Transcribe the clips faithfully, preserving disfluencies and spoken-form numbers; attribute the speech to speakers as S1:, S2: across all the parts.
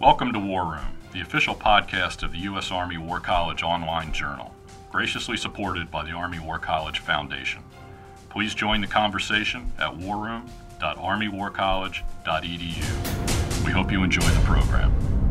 S1: Welcome to War Room, the official podcast of the U S Army War College online journal, graciously supported by the Army War College Foundation. Please join the conversation at war room dot army war college dot e d u. We hope you enjoy the program.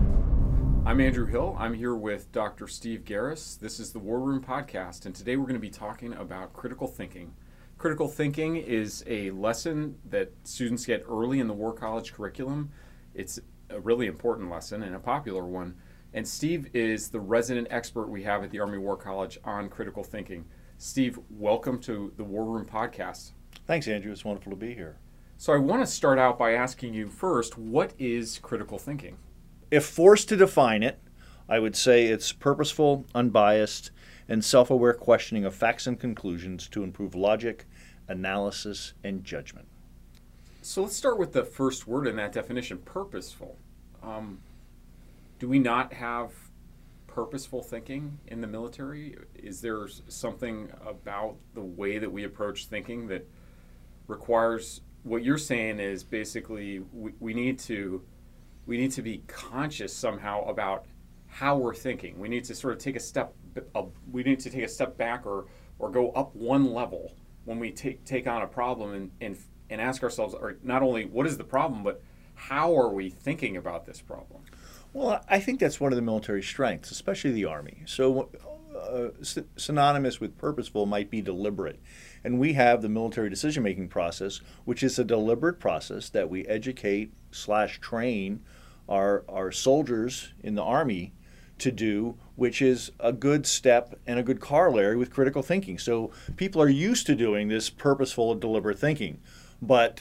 S2: I'm Andrew Hill. I'm here with Doctor Steve Garris. This is the War Room podcast, and today we're going to be talking about critical thinking. Critical thinking is a lesson that students get early in the War College curriculum. It's a really important lesson and a popular one. And Steve is the resident expert we have at the Army War College on critical thinking. Steve, welcome to the War Room podcast.
S3: Thanks, Andrew. It's wonderful to be here.
S2: So I want to start out by asking you first, what is critical thinking?
S3: If forced to define it, I would say it's purposeful, unbiased, and self-aware questioning of facts and conclusions to improve logic, analysis, and judgment.
S2: So let's start with the first word in that definition, purposeful. Um, do we not have purposeful thinking in the military? Is there something about the way that we approach thinking that requires, what you're saying is basically we, we need to we need to be conscious somehow about how we're thinking. We need to sort of take a step uh, we need to take a step back or or go up one level when we take take on a problem and and and ask ourselves, or not only what is the problem, but how are we thinking about this problem?
S3: Well, I think that's one of the military strengths, especially the Army. So uh, synonymous with purposeful might be deliberate. And we have the military decision-making process, which is a deliberate process that we educate slash train our, our soldiers in the Army to do, which is a good step and a good corollary with critical thinking. So people are used to doing this purposeful and deliberate thinking, but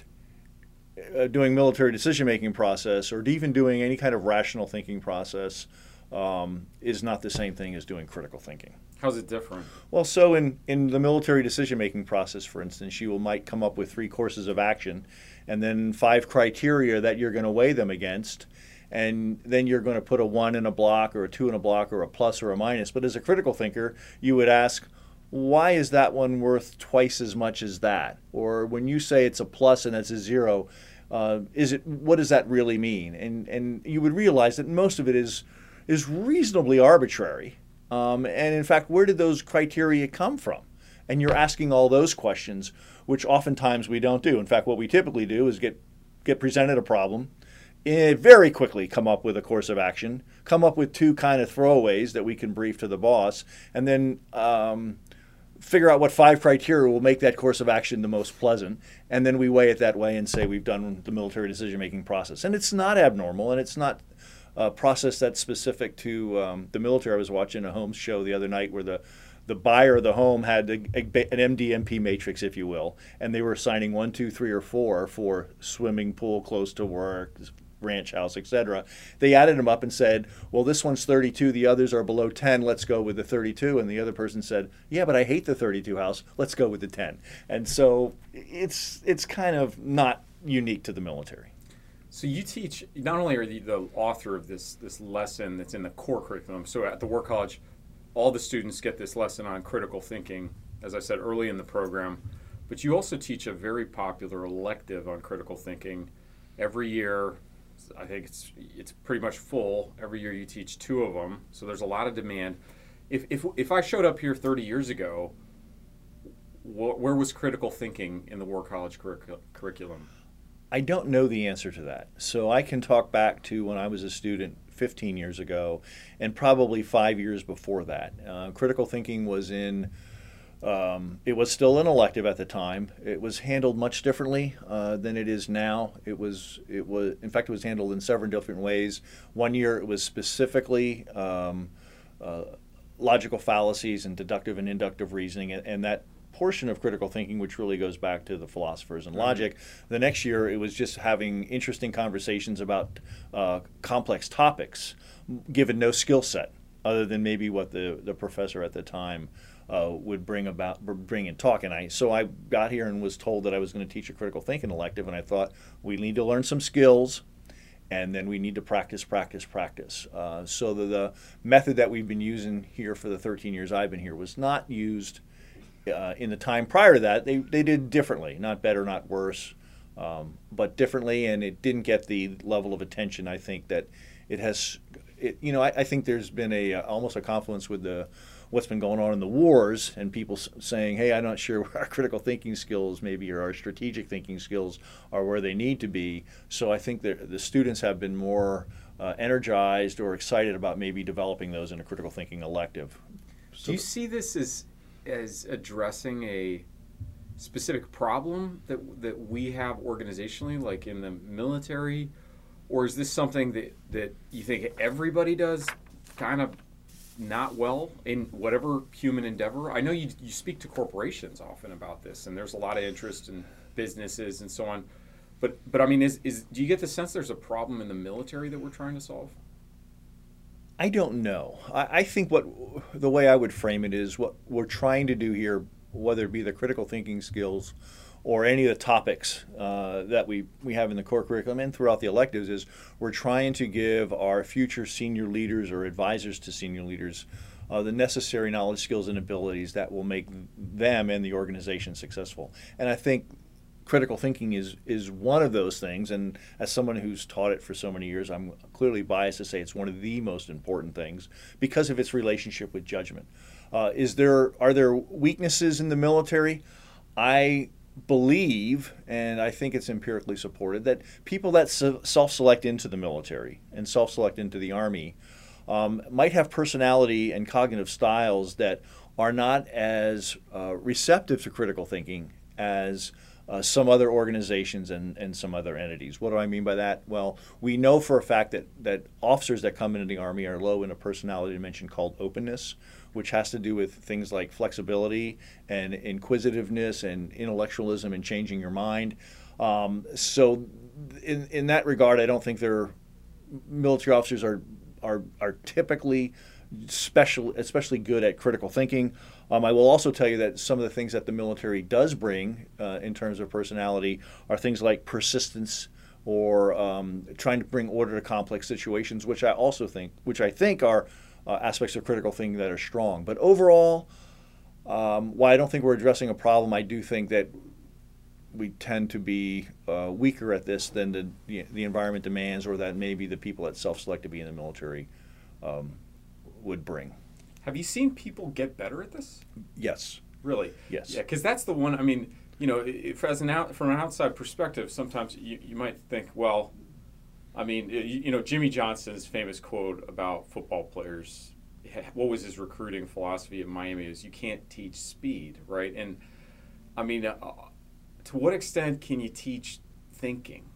S3: uh, doing military decision-making process or even doing any kind of rational thinking process um, is not the same thing as doing critical thinking.
S2: How's it different?
S3: Well, so in, in the military decision-making process, for instance, you will, might come up with three courses of action and then five criteria that you're going to weigh them against, and then you're going to put a one in a block or a two in a block or a plus or a minus. But as a critical thinker, you would ask, why is that one worth twice as much as that? Or when you say it's a plus and it's a zero, uh, is it, what does that really mean? And and you would realize that most of it is is reasonably arbitrary. Um, and in fact, where did those criteria come from? And you're asking all those questions, which oftentimes we don't do. In fact, what we typically do is get get presented a problem, eh, very quickly come up with a course of action, come up with two kind of throwaways that we can brief to the boss, and then um, figure out what five criteria will make that course of action the most pleasant, and then we weigh it that way and say we've done the military decision-making process. And it's not abnormal, and it's not a process that's specific to um, the military. I was watching a Holmes show the other night where the the buyer of the home had a, a, an M D M P matrix, if you will, and they were assigning one, two, three, or four for swimming pool, close to work, ranch house, et cetera. They added them up and said, well, this one's thirty-two, the others are below ten, let's go with the thirty-two. And the other person said, yeah, but I hate the thirty-two house, let's go with the ten. And so it's it's kind of not unique to the military.
S2: So you teach, not only are you the author of this this lesson that's in the core curriculum, so at the War College, all the students get this lesson on critical thinking, as I said early in the program, but you also teach a very popular elective on critical thinking. Every year, I think it's it's pretty much full. Every year you teach two of them, so there's a lot of demand. If if if I showed up here thirty years ago, wh- where was critical thinking in the War College curric- curriculum?
S3: I don't know the answer to that. So I can talk back to when I was a student fifteen years ago and probably five years before that. Uh, critical thinking was in, um, it was still an elective at the time. It was handled much differently uh, than it is now. It was, it was, in fact, it was handled in several different ways. One year it was specifically um, uh, logical fallacies and deductive and inductive reasoning, and, and that portion of critical thinking, which really goes back to the philosophers and logic. Mm-hmm. The next year, it was just having interesting conversations about uh, complex topics, given no skill set other than maybe what the, the professor at the time uh, would bring about, bring and talk. And I, so I got here and was told that I was going to teach a critical thinking elective, and I thought we need to learn some skills, and then we need to practice, practice, practice. Uh, so the, the method that we've been using here for the thirteen years I've been here was not used Uh, in the time prior to that. They they did differently, not better, not worse, um, but differently, and it didn't get the level of attention I think that it has, it, you know, I, I think there's been a uh, almost a confluence with the what's been going on in the wars and people s- saying, hey, I'm not sure where our critical thinking skills maybe or our strategic thinking skills are where they need to be. So I think that the students have been more uh, energized or excited about maybe developing those in a critical thinking elective. So
S2: Do you see this as as addressing a specific problem that that we have organizationally, like in the military, or is this something that, that you think everybody does kind of not well in whatever human endeavor? I know you you speak to corporations often about this, and there's a lot of interest in businesses and so on. But but I mean, is is do you get the sense there's a problem in the military that we're trying to solve?
S3: I don't know. I, I think what the way I would frame it is what we're trying to do here, whether it be the critical thinking skills or any of the topics uh, that we, we have in the core curriculum and throughout the electives, is we're trying to give our future senior leaders or advisors to senior leaders uh, the necessary knowledge, skills, and abilities that will make them and the organization successful. And I think critical thinking is is one of those things, and as someone who's taught it for so many years, I'm clearly biased to say it's one of the most important things because of its relationship with judgment. Uh, is there are there weaknesses in the military? I believe, and I think it's empirically supported, that people that self-select into the military and self-select into the Army um, might have personality and cognitive styles that are not as uh, receptive to critical thinking as Uh, some other organizations and, and some other entities. What do I mean by that? Well, we know for a fact that, that officers that come into the Army are low in a personality dimension called openness, which has to do with things like flexibility and inquisitiveness and intellectualism and changing your mind. Um, so in, in that regard, I don't think they're, military officers are, are, are typically special, especially good at critical thinking. Um, I will also tell you that some of the things that the military does bring uh, in terms of personality are things like persistence or um, trying to bring order to complex situations, which I also think, which I think are uh, aspects of critical thinking that are strong. But overall, um, while I don't think we're addressing a problem, I do think that we tend to be uh, weaker at this than the, the the environment demands, or that maybe the people that self-select to be in the military um, would bring.
S2: Have you seen people get better at this?
S3: Yes.
S2: Really?
S3: Yes.
S2: Yeah, because that's the one. I mean, you know, if as an out from an outside perspective, sometimes you, you might think, well, I mean, you, you know, Jimmy Johnson's famous quote about football players. What was his recruiting philosophy at Miami? Is you can't teach speed, right? And I mean, uh, to what extent can you teach thinking?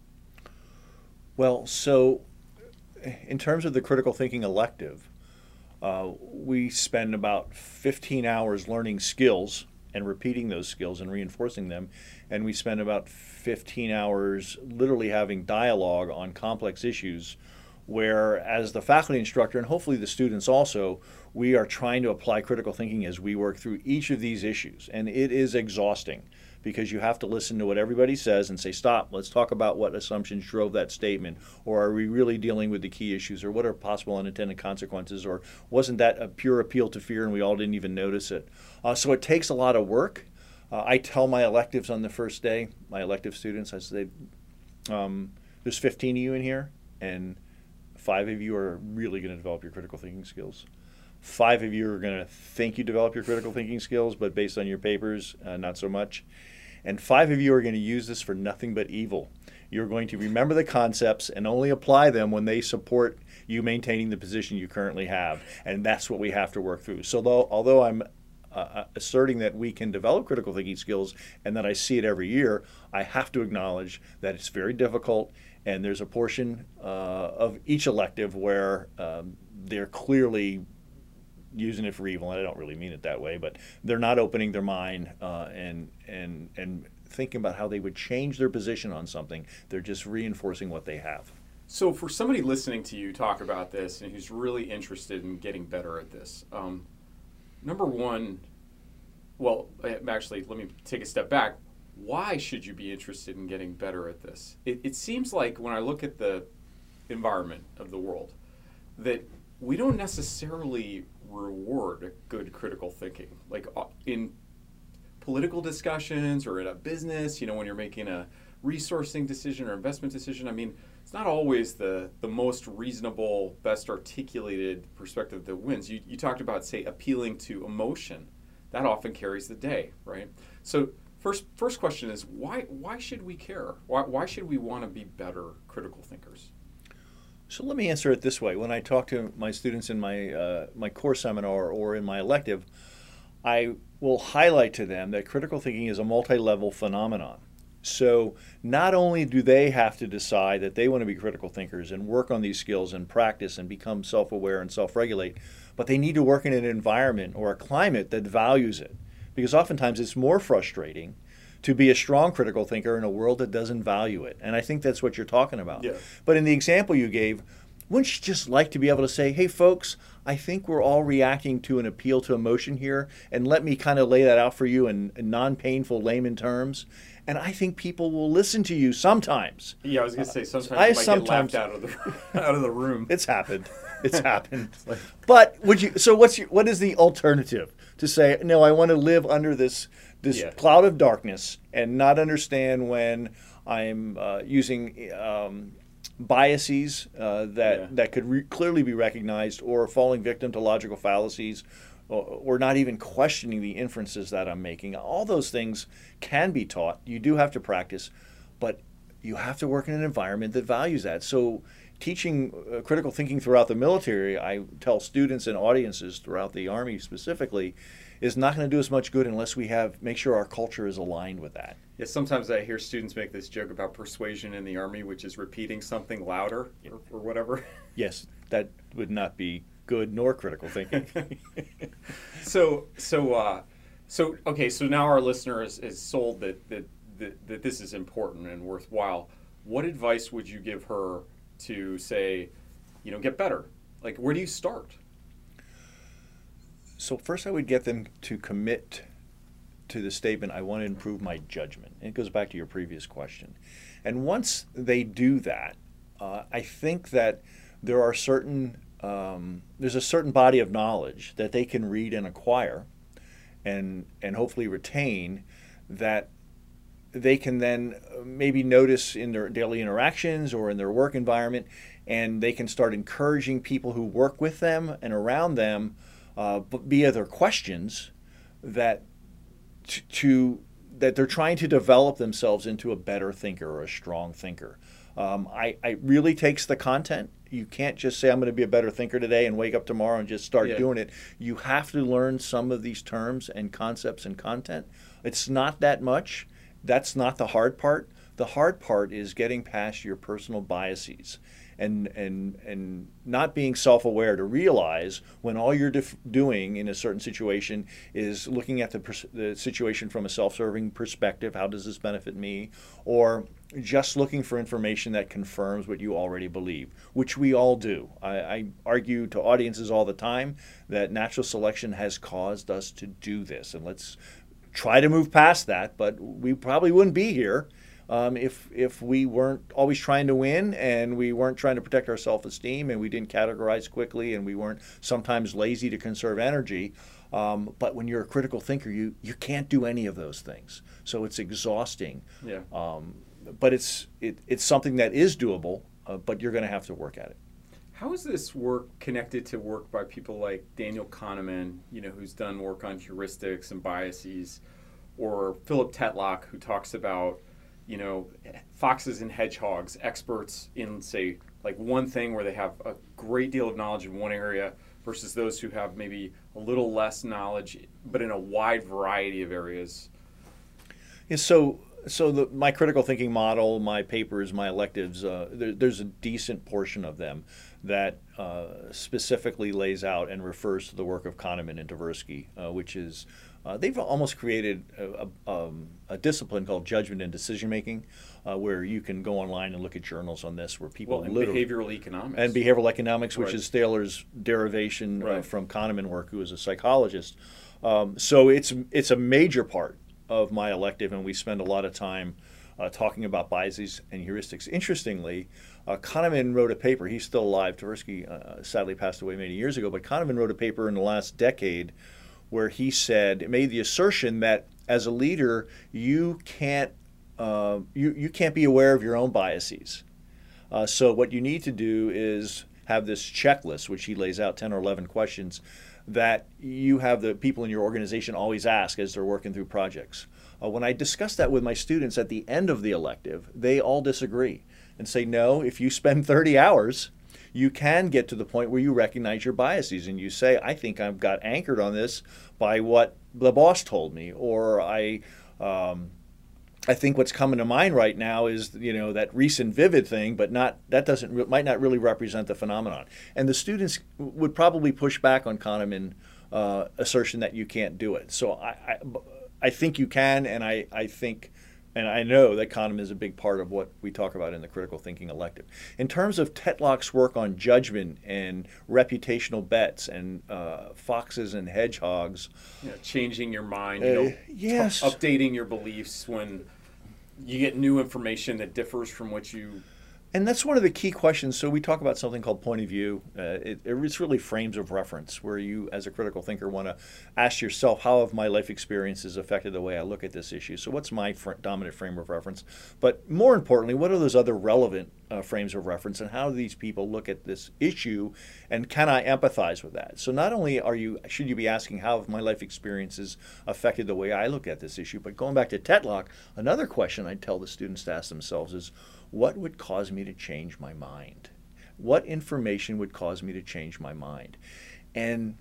S3: Well, so in terms of the critical thinking elective, Uh, we spend about fifteen hours learning skills and repeating those skills and reinforcing them. And we spend about fifteen hours literally having dialogue on complex issues where, as the faculty instructor, and hopefully the students also, we are trying to apply critical thinking as we work through each of these issues. And it is exhausting because you have to listen to what everybody says and say, stop, let's talk about what assumptions drove that statement, or are we really dealing with the key issues, or what are possible unintended consequences, or wasn't that a pure appeal to fear and we all didn't even notice it? Uh, so it takes a lot of work. Uh, I tell my electives on the first day, my elective students, I say, um, there's fifteen of you in here, and five of you are really going to develop your critical thinking skills. Five of you are going to think you develop your critical thinking skills, but based on your papers, uh, not so much. And five of you are going to use this for nothing but evil. You're going to remember the concepts and only apply them when they support you maintaining the position you currently have. And that's what we have to work through. So though, although I'm uh, asserting that we can develop critical thinking skills and that I see it every year, I have to acknowledge that it's very difficult, and there's a portion uh, of each elective where um, they're clearly using it for evil, and I don't really mean it that way, but they're not opening their mind uh, and and and thinking about how they would change their position on something. They're just reinforcing what they have.
S2: So for somebody listening to you talk about this and who's really interested in getting better at this, um, number one, well, actually, let me take a step back. Why should you be interested in getting better at this? It, it seems like when I look at the environment of the world that we don't necessarily reward good critical thinking. Like in political discussions or in a business, you know, when you're making a resourcing decision or investment decision, I mean, it's not always the, the most reasonable, best articulated perspective that wins. You, you talked about, say, appealing to emotion. That often carries the day, right? So first first question is, why why should we care? Why, why should we want to be better critical thinkers?
S3: So let me answer it this way. When I talk to my students in my uh, my core seminar or in my elective, I will highlight to them that critical thinking is a multi-level phenomenon. So not only do they have to decide that they want to be critical thinkers and work on these skills and practice and become self-aware and self-regulate, but they need to work in an environment or a climate that values it. Because oftentimes it's more frustrating to be a strong critical thinker in a world that doesn't value it. And I think that's what you're talking about.
S2: Yeah.
S3: But in the example you gave, wouldn't you just like to be able to say, hey folks, I think we're all reacting to an appeal to emotion here, and let me kind of lay that out for you in, in non-painful layman terms. And I think people will listen to you sometimes.
S2: Yeah, I was going to say sometimes
S3: I
S2: you might
S3: sometimes,
S2: get laughed out of the out of the room.
S3: It's happened. It's happened. But would you? So what's your, what is the alternative to say? No, I want to live under this this
S2: Yeah.
S3: cloud of darkness and not understand when I'm uh, using um, biases uh, that
S2: Yeah.
S3: that could re- clearly be recognized, or falling victim to logical fallacies, or, or not even questioning the inferences that I'm making. All those things can be taught. You do have to practice, but you have to work in an environment that values that. So teaching uh, critical thinking throughout the military, I tell students and audiences throughout the Army specifically, is not going to do us much good unless we have make sure our culture is aligned with that.
S2: Yeah, sometimes I hear students make this joke about persuasion in the Army, which is repeating something louder or, or whatever.
S3: Yes, that would not be good nor critical thinking.
S2: so, so, uh, so, okay. So now our listener is, is sold that, that that that this is important and worthwhile. What advice would you give her to say, you know, get better? Like, where do you start?
S3: So first I would get them to commit to the statement, I want to improve my judgment. And it goes back to your previous question. And once they do that, uh, I think that there are certain, um, there's a certain body of knowledge that they can read and acquire and, and hopefully retain, that they can then maybe notice in their daily interactions or in their work environment, and they can start encouraging people who work with them and around them uh, via their questions that to, to that they're trying to develop themselves into a better thinker or a strong thinker. Um, I, I really takes the content. You can't just say I'm going to be a better thinker today and wake up tomorrow and just start
S2: Yeah.
S3: doing it. You have to learn some of these terms and concepts and content. It's not that much. That's not the hard part. The hard part is getting past your personal biases and and and not being self-aware to realize when all you're def- doing in a certain situation is looking at the, pers- the situation from a self-serving perspective. How does this benefit me? Or just looking for information that confirms what you already believe, which we all do. I, I argue to audiences all the time that natural selection has caused us to do this, and let's try to move past that, but we probably wouldn't be here um, if if we weren't always trying to win, and we weren't trying to protect our self-esteem, and we didn't categorize quickly, and we weren't sometimes lazy to conserve energy. Um, but when you're a critical thinker, you you can't do any of those things. So it's exhausting.
S2: Yeah.
S3: Um, but it's it, it's something that is doable, uh, but you're going to have to work at it.
S2: How is this work connected to work by people like Daniel Kahneman, you know, who's done work on heuristics and biases, or Philip Tetlock, who talks about, you know, foxes and hedgehogs, experts in, say, like one thing where they have a great deal of knowledge in one area versus those who have maybe a little less knowledge, but in a wide variety of areas?
S3: Yeah, so so the, my critical thinking model, my papers, my electives, uh, there, there's a decent portion of them that uh, specifically lays out and refers to the work of Kahneman and Tversky, uh, which is, uh, they've almost created a, a, um, a discipline called judgment and decision making, uh, where you can go online and look at journals on this, where people
S2: Well, and
S3: literally,
S2: behavioral economics.
S3: and behavioral economics, which
S2: Right.
S3: is Thaler's derivation uh,
S2: Right.
S3: from Kahneman work, who is a psychologist. Um, so it's it's a major part of my elective, and we spend a lot of time uh, talking about biases and heuristics. Interestingly, uh, Kahneman wrote a paper. He's still alive. Tversky uh, sadly passed away many years ago, but Kahneman wrote a paper in the last decade where he said, made the assertion that as a leader, you can't uh, you, you can't be aware of your own biases. Uh, so what you need to do is have this checklist, which he lays out ten or eleven questions that you have the people in your organization always ask as they're working through projects. Uh, when I discuss that with my students at the end of the elective, they all disagree and say, no, if you spend thirty hours, you can get to the point where you recognize your biases and you say, I think I've got anchored on this by what the boss told me, or I um, I think what's coming to mind right now is, you know, that recent vivid thing, but not that doesn't might not really represent the phenomenon. And the students would probably push back on Kahneman's uh, assertion that you can't do it. So I, I, I think you can, and I, I think, and I know that Kahneman is a big part of what we talk about in the critical thinking elective. In terms of Tetlock's work on judgment and reputational bets and uh, foxes and hedgehogs,
S2: yeah, changing your mind, you know,
S3: uh, yes,
S2: t- updating your beliefs when you get new information that differs from what you.
S3: And that's one of the key questions. So we talk about something called point of view. Uh, it, it's really frames of reference, where you, as a critical thinker, want to ask yourself, how have my life experiences affected the way I look at this issue? So what's my fr- dominant frame of reference? But more importantly, what are those other relevant uh, frames of reference, and how do these people look at this issue, and can I empathize with that? So not only are you should you be asking, how have my life experiences affected the way I look at this issue, but going back to Tetlock, another question I'd tell the students to ask themselves is, what would cause me to change my mind? What information would cause me to change my mind? And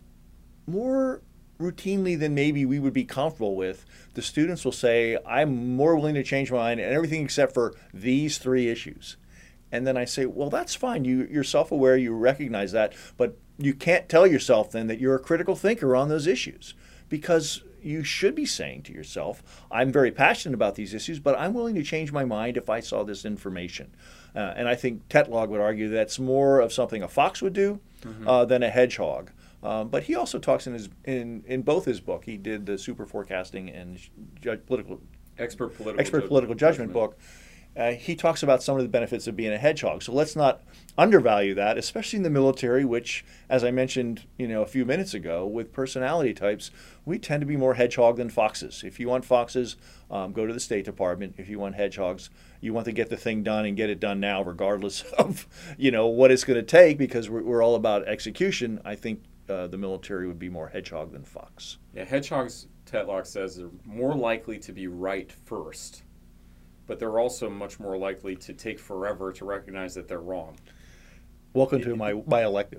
S3: more routinely than maybe we would be comfortable with, the students will say, I'm more willing to change my mind and everything except for these three issues. And then I say, well, that's fine. You, you're self-aware, you recognize that, but you can't tell yourself then that you're a critical thinker on those issues, because you should be saying to yourself, I'm very passionate about these issues, but I'm willing to change my mind if I saw this information. Uh, and I think Tetlock would argue that's more of something a fox would do mm-hmm. uh, than a hedgehog. Um, but he also talks in his in, in both his book. He did the super forecasting and ju- political
S2: expert political
S3: expert
S2: judgment,
S3: political judgment, judgment. book. Uh, he talks about some of the benefits of being a hedgehog. So let's not undervalue that, especially in the military, which, as I mentioned, you know, a few minutes ago, with personality types, we tend to be more hedgehog than foxes. If you want foxes, um, go to the State Department. If you want hedgehogs, you want to get the thing done and get it done now, regardless of, you know, what it's going to take, because we're, we're all about execution. I think uh, the military would be more hedgehog than fox.
S2: Yeah, hedgehogs, Tetlock says, are more likely to be right first, but they're also much more likely to take forever to recognize that they're wrong.
S3: Welcome to my, my elective.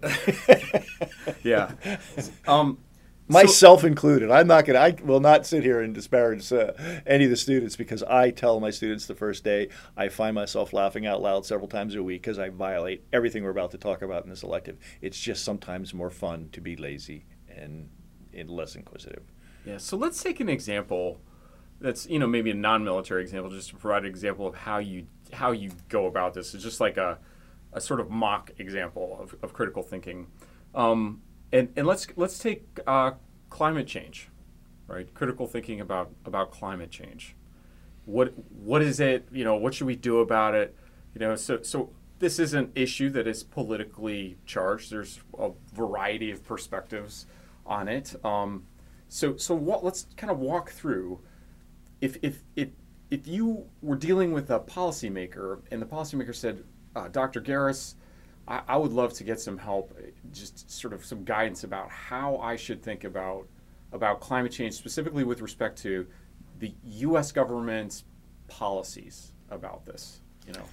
S2: Yeah. Um,
S3: Myself so, included. I'm not going to, I will not sit here and disparage uh, any of the students, because I tell my students the first day, I find myself laughing out loud several times a week because I violate everything we're about to talk about in this elective. It's just sometimes more fun to be lazy and, and less inquisitive.
S2: Yeah, so let's take an example that's, you know, maybe a non-military example, just to provide an example of how you how you go about this. It's just like a, a sort of mock example of, of critical thinking. Um, and and let's let's take uh, climate change, right? Critical thinking about about climate change. What what is it? You know, what should we do about it? You know, so so this is an issue that is politically charged. There's a variety of perspectives on it. Um, so so what? Let's kind of walk through. If if if if you were dealing with a policymaker and the policymaker said, uh, Doctor Garris, I, I would love to get some help, just sort of some guidance about how I should think about about climate change, specifically with respect to the U S government's policies about this. You know,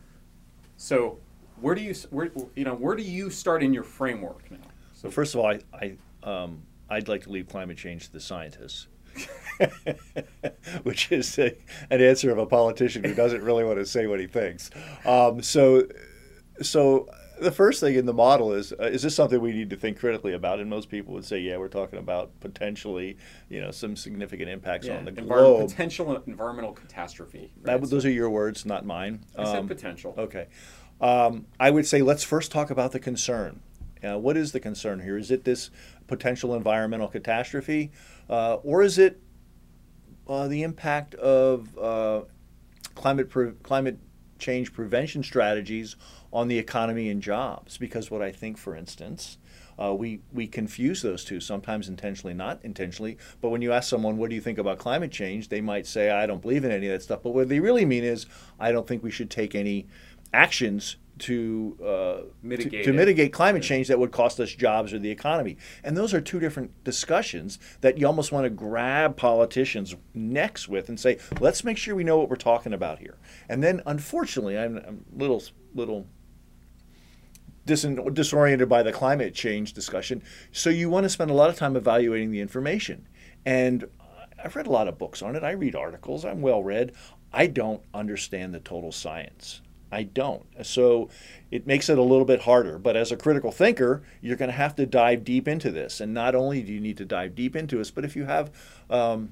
S2: so where do you where you know where do you start in your framework now?
S3: So first of all, I, I um, I'd like to leave climate change to the scientists. Which is a, an answer of a politician who doesn't really want to say what he thinks. Um, so, so the first thing in the model is, uh, is this something we need to think critically about? And most people would say, yeah, we're talking about potentially, you know, some significant impacts
S2: yeah,
S3: on the
S2: envir-
S3: globe.
S2: Potential environmental catastrophe. Right?
S3: That, those are your words, not mine.
S2: I said
S3: um,
S2: potential.
S3: Okay. Um, I would say let's first talk about the concern. Uh, what is the concern here? Is it this potential environmental catastrophe, uh, or is it Uh, the impact of uh, climate pro- climate change prevention strategies on the economy and jobs. Because what I think, for instance, uh, we, we confuse those two, sometimes intentionally, not intentionally. But when you ask someone, what do you think about climate change? They might say, I don't believe in any of that stuff. But what they really mean is, I don't think we should take any actions to uh,
S2: mitigate,
S3: to, to mitigate climate change that would cost us jobs or the economy. And those are two different discussions that you almost want to grab politicians' necks with and say, let's make sure we know what we're talking about here. And then, unfortunately, I'm, I'm a little, little dis- disoriented by the climate change discussion. So you want to spend a lot of time evaluating the information. And I've read a lot of books on it. I read articles. I'm well read. I don't understand the total science. I don't. So it makes it a little bit harder. But as a critical thinker, you're going to have to dive deep into this. And not only do you need to dive deep into this, but if you have um,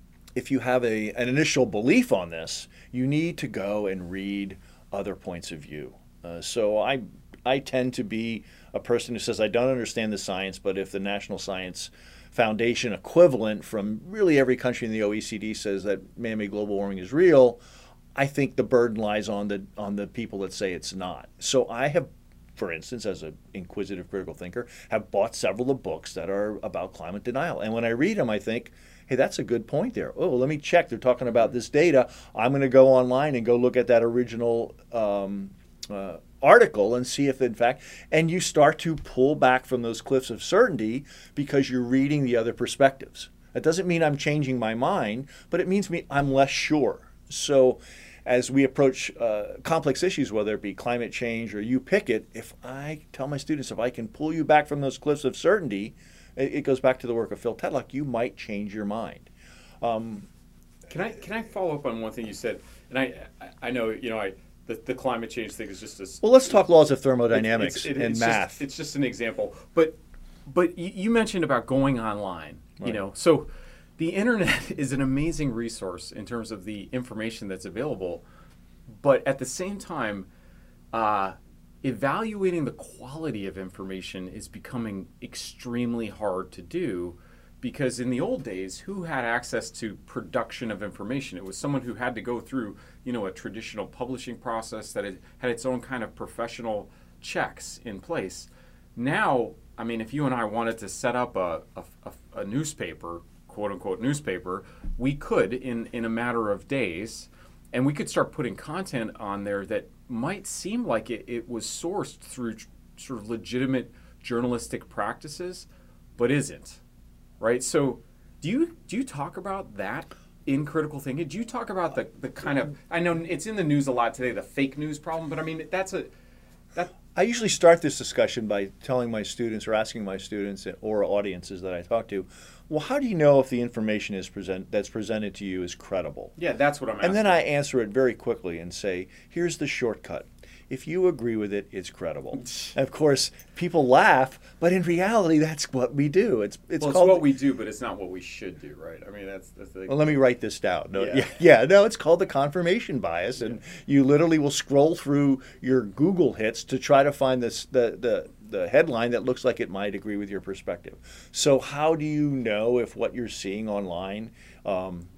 S3: if you have a, an initial belief on this, you need to go and read other points of view. Uh, so I I tend to be a person who says I don't understand the science, but if the National Science Foundation equivalent from really every country in the O E C D says that man-made global warming is real, I think the burden lies on the on the people that say it's not. So I have, for instance, as an inquisitive critical thinker, have bought several of the books that are about climate denial. And when I read them, I think, hey, that's a good point there. Oh, let me check. They're talking about this data. I'm going to go online and go look at that original um, uh, article and see if, in fact, and you start to pull back from those cliffs of certainty because you're reading the other perspectives. That doesn't mean I'm changing my mind, but it means me I'm less sure. So as we approach uh, complex issues, whether it be climate change or you pick it, if I tell my students, if I can pull you back from those cliffs of certainty, it, it goes back to the work of Phil Tedlock, you might change your mind. Um,
S2: can I can I follow up on one thing you said? And I I know you know I the, the climate change thing is just a
S3: well. Let's talk laws of thermodynamics
S2: it's, it,
S3: and
S2: it's
S3: math.
S2: Just, it's just an example, but but you, you mentioned about going online.
S3: Right.
S2: You know, so. The internet is an amazing resource in terms of the information that's available, but at the same time, uh, evaluating the quality of information is becoming extremely hard to do because in the old days, who had access to production of information? It was someone who had to go through, you know, a traditional publishing process that it had its own kind of professional checks in place. Now, I mean, if you and I wanted to set up a, a, a, a newspaper, quote unquote newspaper, we could in, in a matter of days, and we could start putting content on there that might seem like it, it was sourced through tr- sort of legitimate journalistic practices, but isn't, right? So do you do you talk about that in critical thinking? Do you talk about the, the kind of, I know it's in the news a lot today, the fake news problem, but I mean, that's a, that.
S3: I usually start this discussion by telling my students or asking my students or audiences that I talk to, well, how do you know if the information is present that's presented to you is credible?
S2: Yeah, that's what I'm asking.
S3: And then I answer it very quickly and say, here's the shortcut. If you agree with it, it's credible. And of course, people laugh, but in reality, that's what we do. It's it's
S2: well,
S3: called
S2: it's what we do, but it's not what we should do, right? I mean, that's that's the.
S3: Well, let me write this down. No,
S2: Yeah.
S3: yeah, yeah, no, it's called the confirmation bias, and
S2: Yeah.
S3: you literally will scroll through your Google hits to try to find this the the the headline that looks like it might agree with your perspective. So how do you know if what you're seeing online um,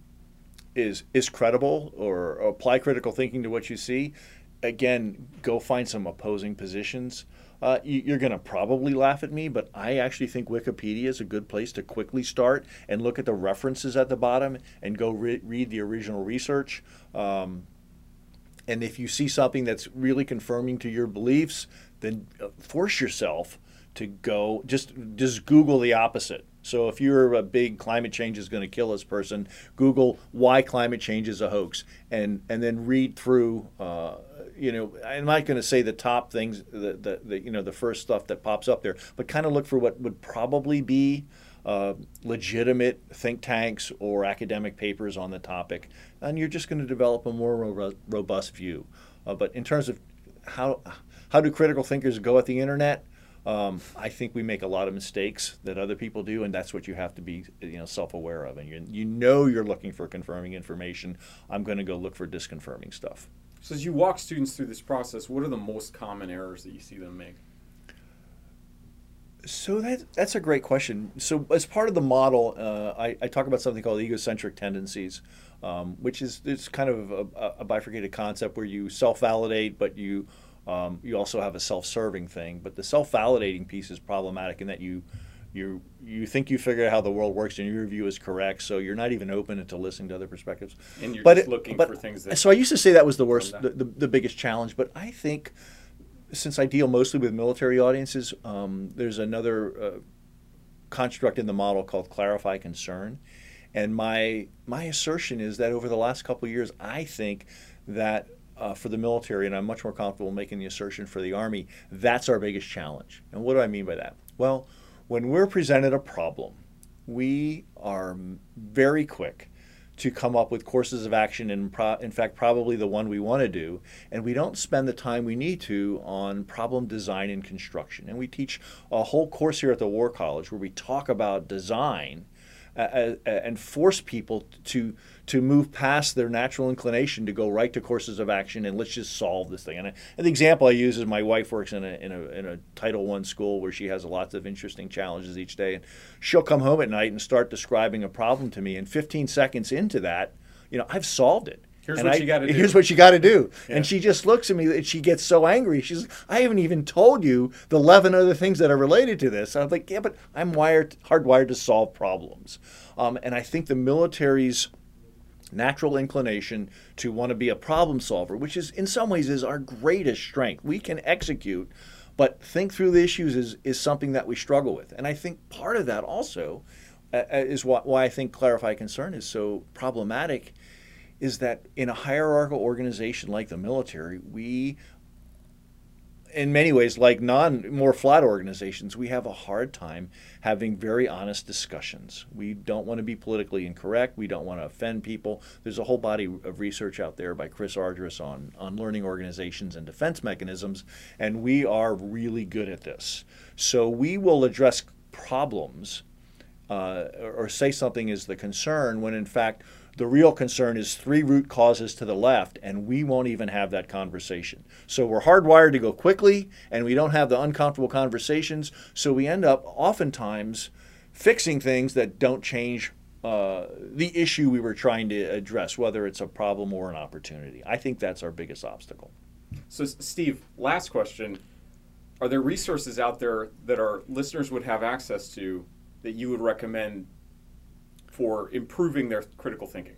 S3: is is credible, or, or apply critical thinking to what you see? Again, go find some opposing positions. Uh, you, you're going to probably laugh at me, but I actually think Wikipedia is a good place to quickly start and look at the references at the bottom and go re- read the original research. Um, and if you see something that's really confirming to your beliefs, then force yourself to go, just just Google the opposite. So if you're a big climate change is going to kill us person, Google why climate change is a hoax, and and then read through. Uh, you know, I'm not going to say the top things, the, the the you know the first stuff that pops up there, but kind of look for what would probably be uh, legitimate think tanks or academic papers on the topic, and you're just going to develop a more ro- robust view. Uh, but in terms of how how do critical thinkers go at the internet? Um, I think we make a lot of mistakes that other people do, and that's what you have to be, you know, self-aware of. And you you know you're looking for confirming information. I'm going to go look for disconfirming stuff.
S2: So as you walk students through this process, what are the most common errors that you see them make?
S3: So that that's a great question. So as part of the model, uh, I, I talk about something called egocentric tendencies, um, which is it's kind of a, a bifurcated concept where you self-validate, but you um, you also have a self-serving thing. But the self-validating piece is problematic in that you you you think you figured out how the world works and your view is correct, so you're not even open to listening to other perspectives.
S2: And you're
S3: but
S2: just
S3: it,
S2: looking
S3: but,
S2: for things that.
S3: So I used to say that was the worst,
S2: that.
S3: the, the, the biggest challenge. But I think, since I deal mostly with military audiences, um, there's another uh, construct in the model called clarify concern. And my my assertion is that over the last couple of years, I think that uh, for the military, and I'm much more comfortable making the assertion for the Army, that's our biggest challenge. And what do I mean by that? Well, when we're presented a problem, we are very quick to come up with courses of action, and pro- in fact, probably the one we want to do, and we don't spend the time we need to on problem design and construction. And we teach a whole course here at the War College where we talk about design uh, and force people to to move past their natural inclination to go right to courses of action and let's just solve this thing. And, I, and the example I use is my wife works in a, in a in a Title One school where she has lots of interesting challenges each day, and she'll come home at night and start describing a problem to me, and fifteen seconds into that, you know, I've solved it.
S2: Here's
S3: and
S2: what
S3: I,
S2: you got to do.
S3: Here's what you got to do.
S2: Yeah.
S3: And she just looks at me and she gets so angry. She's like, I haven't even told you the eleven other things that are related to this. And I'm like, yeah, but I'm wired, hardwired to solve problems. Um, and I think the military's natural inclination to want to be a problem solver, which is in some ways is our greatest strength. We can execute, but think through the issues is, is something that we struggle with. And I think part of that also uh, is why, why I think clarify concern is so problematic, is that in a hierarchical organization like the military, we, in many ways, like non more flat organizations, we have a hard time having very honest discussions. We don't want to be politically incorrect. We don't want to offend people. There's a whole body of research out there by Chris Argyris on, on learning organizations and defense mechanisms, and we are really good at this. So we will address problems uh, or say something is the concern when in fact the real concern is three root causes to the left, and we won't even have that conversation. So we're hardwired to go quickly, and we don't have the uncomfortable conversations, so we end up oftentimes fixing things that don't change uh, the issue we were trying to address, whether it's a problem or an opportunity. I think that's our biggest obstacle.
S2: So, Steve, last question. Are there resources out there that our listeners would have access to that you would recommend for improving their critical thinking?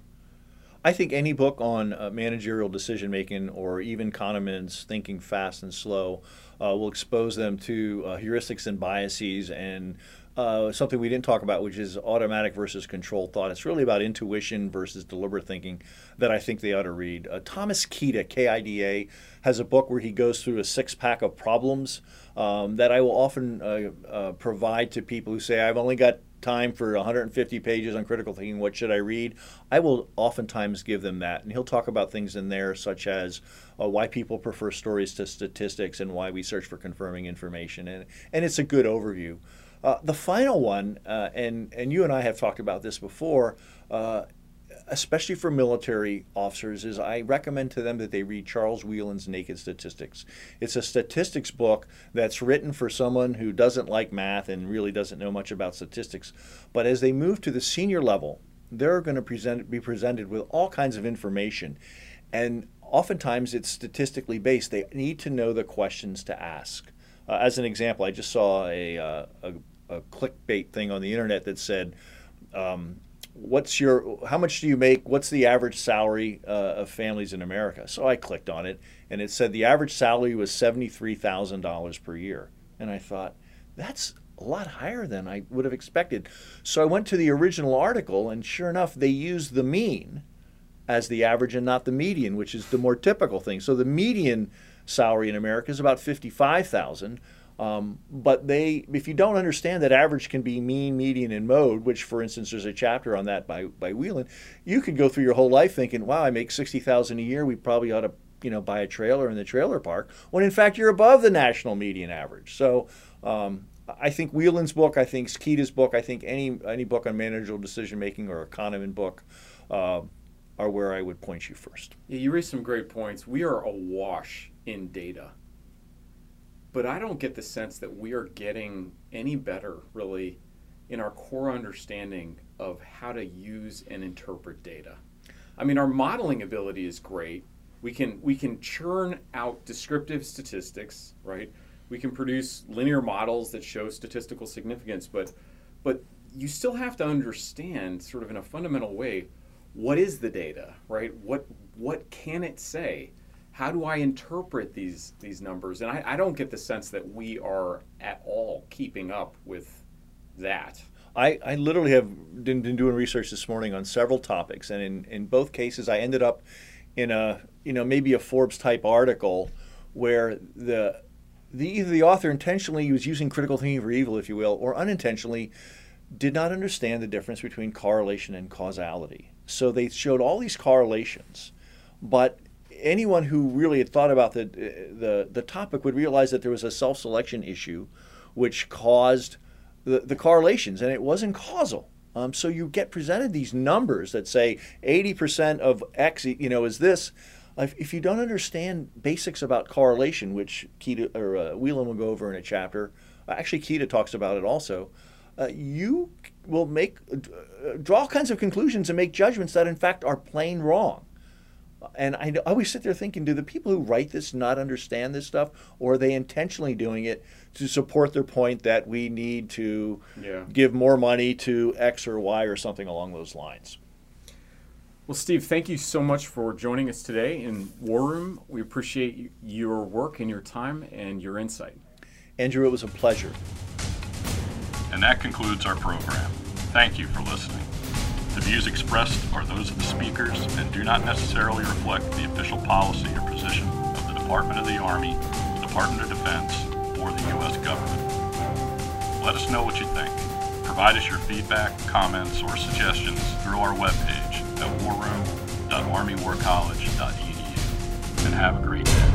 S3: I think any book on uh, managerial decision making, or even Kahneman's Thinking Fast and Slow, uh, will expose them to uh, heuristics and biases, and uh, something we didn't talk about, which is automatic versus controlled thought. It's really about intuition versus deliberate thinking that I think they ought to read. Uh, Thomas Kida, K I D A, has a book where he goes through a six-pack of problems um, that I will often uh, uh, provide to people who say, I've only got time for one hundred fifty pages on critical thinking, what should I read? I will oftentimes give them that, and he'll talk about things in there such as uh, why people prefer stories to statistics and why we search for confirming information, and, and it's a good overview. Uh, the final one, uh, and, and you and I have talked about this before, uh, especially for military officers, is I recommend to them that they read Charles Whelan's Naked Statistics. It's a statistics book that's written for someone who doesn't like math and really doesn't know much about statistics. But as they move to the senior level, they're going to present, be presented with all kinds of information. And oftentimes it's statistically based. They need to know the questions to ask. Uh, as an example, I just saw a, uh, a, a clickbait thing on the internet that said, um, what's your, how much do you make, what's the average salary uh, of families in America? So I clicked on it, and it said the average salary was seventy-three thousand dollars per year. And I thought, that's a lot higher than I would have expected. So I went to the original article, and sure enough, they used the mean as the average and not the median, which is the more typical thing. So the median salary in America is about fifty-five thousand dollars. Um, but they, if you don't understand that average can be mean, median, and mode, which, for instance, there's a chapter on that by by Whelan, you could go through your whole life thinking, "Wow, I make sixty thousand dollars a year. We probably ought to, you know, buy a trailer in the trailer park." When in fact you're above the national median average. So um, I think Whelan's book, I think Kida's book, I think any any book on managerial decision making or a Kahneman book uh, are where I would point you first.
S2: Yeah, you raised some great points. We are awash in data. but I don't get the sense that we are getting any better, really, in our core understanding of how to use and interpret data. I mean, our modeling ability is great. We can we can churn out descriptive statistics, right? We can produce linear models that show statistical significance, but but you still have to understand, sort of in a fundamental way, what is the data, right? What what can it say? How do I interpret these these numbers? And I, I don't get the sense that we are at all keeping up with that.
S3: I, I literally have been, been doing research this morning on several topics, and in, in both cases I ended up in a, you know, maybe a Forbes type article where the the either the author intentionally was using critical thinking for evil, if you will, or unintentionally did not understand the difference between correlation and causality. So they showed all these correlations, but anyone who really had thought about the the, the topic would realize that there was a self-selection issue which caused the, the correlations, and it wasn't causal. Um, so you get presented these numbers that say eighty percent of X, you know, is this. If, if you don't understand basics about correlation, which Keita or uh, Whelan will go over in a chapter, actually Keita talks about it also, uh, you will make uh, draw all kinds of conclusions and make judgments that in fact are plain wrong. And I always sit there thinking, do the people who write this not understand this stuff, or are they intentionally doing it to support their point that we need to
S2: yeah.
S3: give more money to X or Y or something along those lines?
S2: Well, Steve, thank you so much for joining us today in War Room. We appreciate your work and your time and your insight.
S3: Andrew, it was a pleasure.
S1: And that concludes our program. Thank you for listening. The views expressed are those of the speakers and do not necessarily reflect the official policy or position of the Department of the Army, the Department of Defense, or the U S government. Let us know what you think. Provide us your feedback, comments, or suggestions through our webpage at war room dot army war college dot e d u. And have a great day.